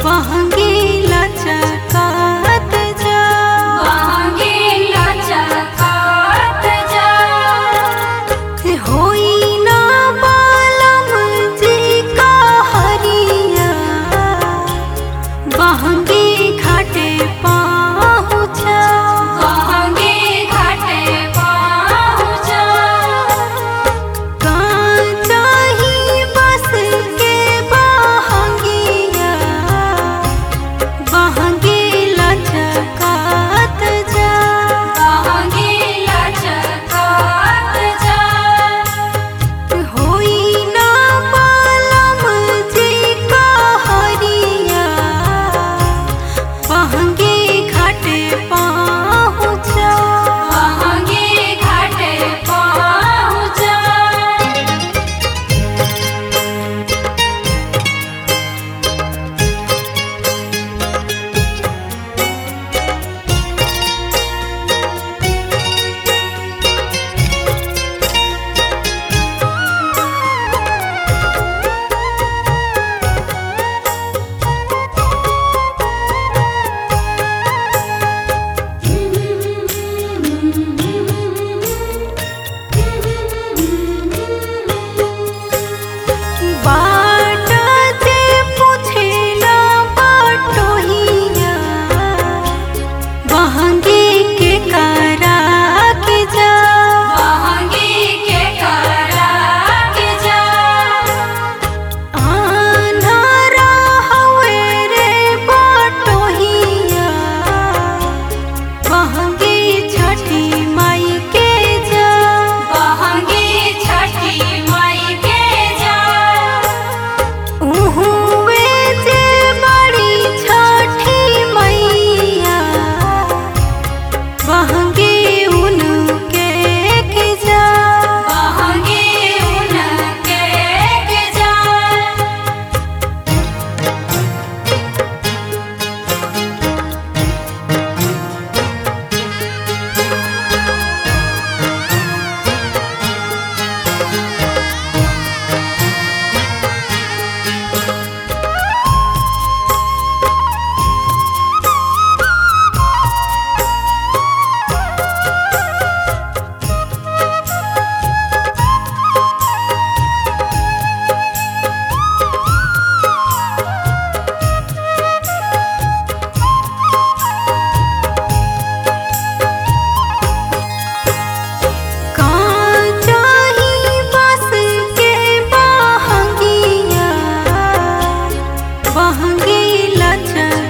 बहंगी लचकात जा, बहंगी लचकात जा। होई ना बालम जी का हरिया, बहंगी घाटे पहुँचा, बहंगी घाटे पहुँचा। कांचाही बस के बहंगिया, बहंगी लचकात जा, बहंगी लचकात जा। होई ना बालम जी का हरिया, बहंगी घाटे पहुँचा। बहंगी घाटे पहुँचा। बाट जे पुछेला बटोहिया, बहंगी के करा के जा, बहंगी के करा के जा। आन्हरा हवे रे बटोहिया, बहंगी छठी माई के जा, बहंगी छठी माई के जा। उहुए जे बड़ी छठी मैया, बहंगी उनके के जा, बहंगी उनके के जा। कांचाही बस के बहंगिया, बहंगी लचकात